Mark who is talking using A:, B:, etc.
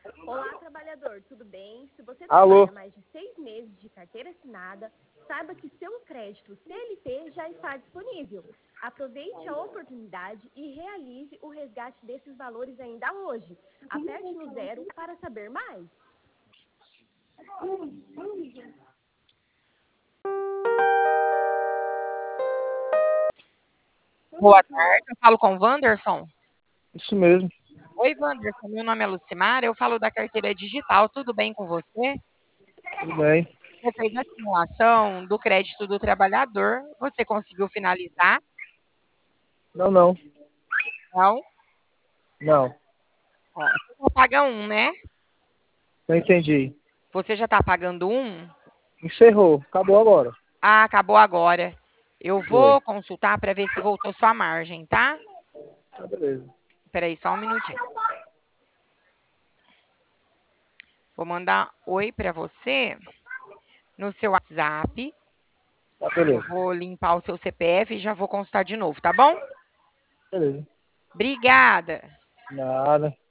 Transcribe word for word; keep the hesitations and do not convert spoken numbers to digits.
A: Olá, trabalhador, tudo bem? Se você
B: Alô?
A: trabalha mais de seis meses de carteira assinada, saiba que seu crédito C L T já está disponível. Aproveite a oportunidade e realize o resgate desses valores ainda hoje. Aperte no zero para saber mais.
C: Boa tarde, eu falo com o Wanderson.
B: Isso mesmo.
C: Oi, Wanderson, meu nome é Lucimar, eu falo da carteira digital, tudo bem com você?
B: Tudo bem.
C: Você fez a simulação do crédito do trabalhador, você conseguiu finalizar?
B: Não, não.
C: Não?
B: Não.
C: Ó, você só paga um, né?
B: Não entendi.
C: Você já está pagando um?
B: Encerrou. Acabou agora.
C: Ah, acabou agora. Eu
B: Foi.
C: vou consultar para ver se voltou sua margem, tá?
B: Tá, beleza.
C: Espera aí só um minutinho. Vou mandar oi para você no seu WhatsApp.
B: Tá,
C: Eu
B: beleza.
C: vou limpar o seu C P F e já vou consultar de novo, tá bom?
B: Beleza.
C: Obrigada.
B: Nada.